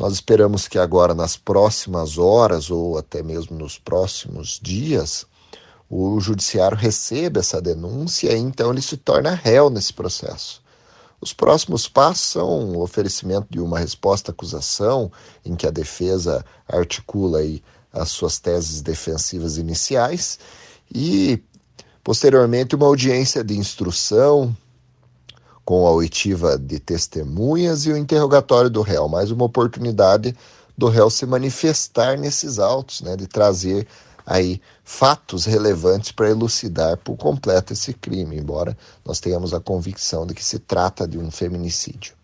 Nós esperamos que agora, nas próximas horas ou até mesmo nos próximos dias, o judiciário receba essa denúncia e então ele se torna réu nesse processo. Os próximos passos são o oferecimento de uma resposta à acusação, em que a defesa articula aí as suas teses defensivas iniciais, e, posteriormente, uma audiência de instrução com a oitiva de testemunhas e o interrogatório do réu, mais uma oportunidade do réu se manifestar nesses autos, né, de trazer aí fatos relevantes para elucidar por completo esse crime, embora nós tenhamos a convicção de que se trata de um feminicídio.